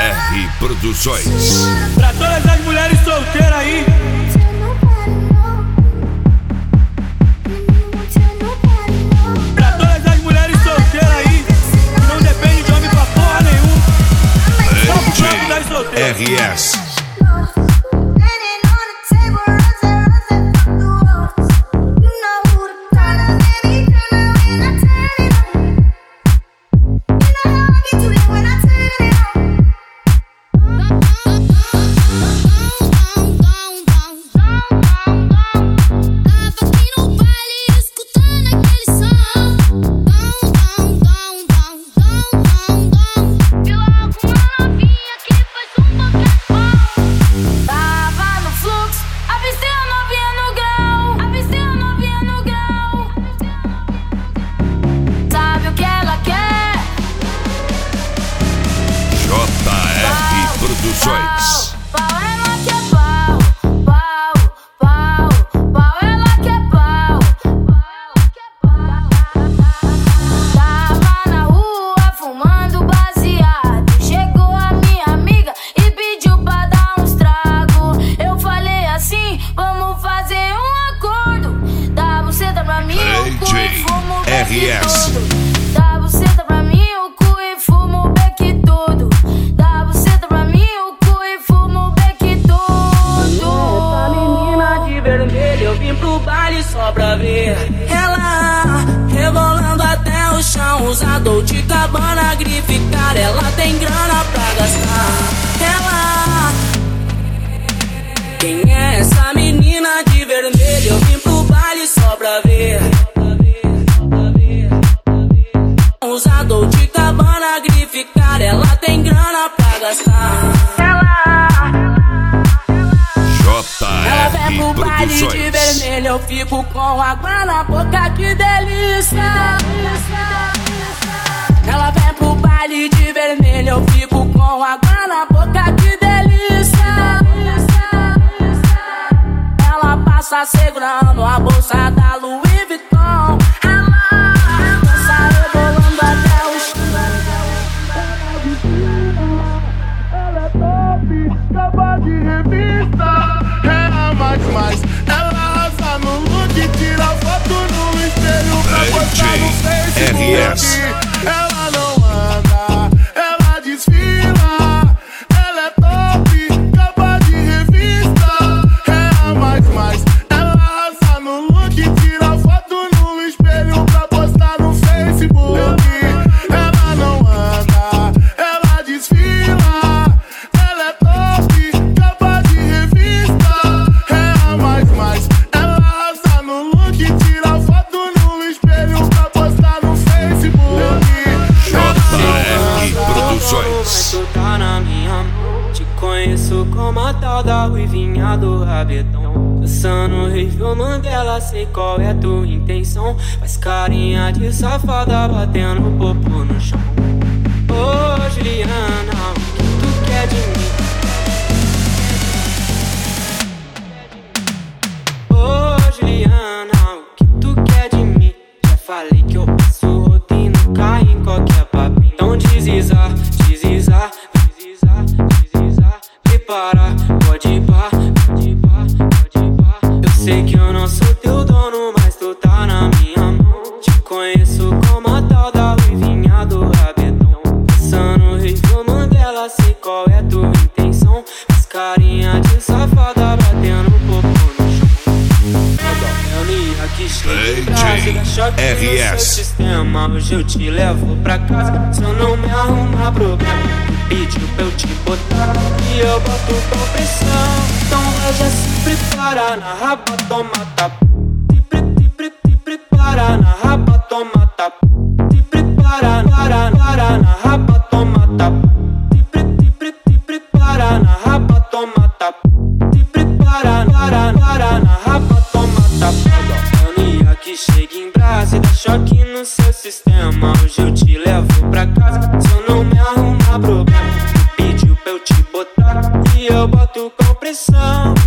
R Produções. Pra todas as mulheres solteiras aí, pra todas as mulheres solteiras aí, que não depende de homem pra porra nenhuma. Só pro bloco das solteiras. RS. Produções. Pau, ela quer pau, pau, ela quer pau. Tava na rua fumando baseado. Chegou a minha amiga e pediu pra dar uns tragos. Eu falei assim, vamos fazer um acordo. Dá buceta pra mim, o cu e fumo o beck todo. Dá buceta pra mim, o cu e fumo o beck todo. Dá buceta pra mim, o cu e fumo o beck todo. Essa menina de vermelho, eu vim pro baile só pra ver ela rebolando até o chão. Usa Dolce & Gabbana, grife cara, ela tem grana pra gastar. Ela, quem é essa menina de vermelho? Eu vim pro baile só pra ver. Usa Dolce & Gabbana, grife cara, ela tem grana pra gastar. Ela vem pro baile de vermelho, eu fico com água na boca, que delícia. Ela vem pro baile de vermelho, eu fico com água na boca, que delícia. Ela passa segurando a bolsa da Louis Vuitton. Ela dança rebolando até o chão. Ela é top, capa de revista. Mais, ela arrasa no look, tira foto no espelho pra postar no Facebook. Ela não anda, ela desfila. Ela é top, capa de revista. É a mais, ela arrasa no look, tira foto no espelho pra postar no Facebook. Ela não anda, ela desfila. Ela é top, capa de revista. Mais, ela arrasa no look, tira foto no espelho pra postar no Facebook. JR Produções. Mas tu tá na minha mão, te conheço como a tal da ruivinha do rabetão. Dançando review Mandela, sei qual é tua intenção. Faz carinha de safada, batendo popo no chão. Ô Juliana, o que tu quer de mim? Juliana, o que tu quer de mim? Já falei que eu passo rotina, caio em qualquer papinho. Então deslizar, prepara, pode ir pá. Eu sei que eu não sou teu dono, mas tu tá na minha mão. Te conheço como a tal da ruivinha do rabetão. Pensando review Mandela, sei qual é tua intenção. Faz carinha de safada, batendo popo no chão. Que chega choque no seu sistema. Hoje eu te levo pra casa. Se eu não me arrumar problema, pediu pra eu te botar e eu boto com pressão. Então vai já se prepara na raba, toma tapa. Se prepara na raba, toma tapa. Se prepara na raba, toma tapa. Se prepara na raba, toma tapa. Se prepara na raba, toma tapa. Que chega em brasa e dá choque no seu sistema. Hoje eu te levo pra casa. Se eu não me arrumar problema, pediu pra eu te botar e eu boto com pressão.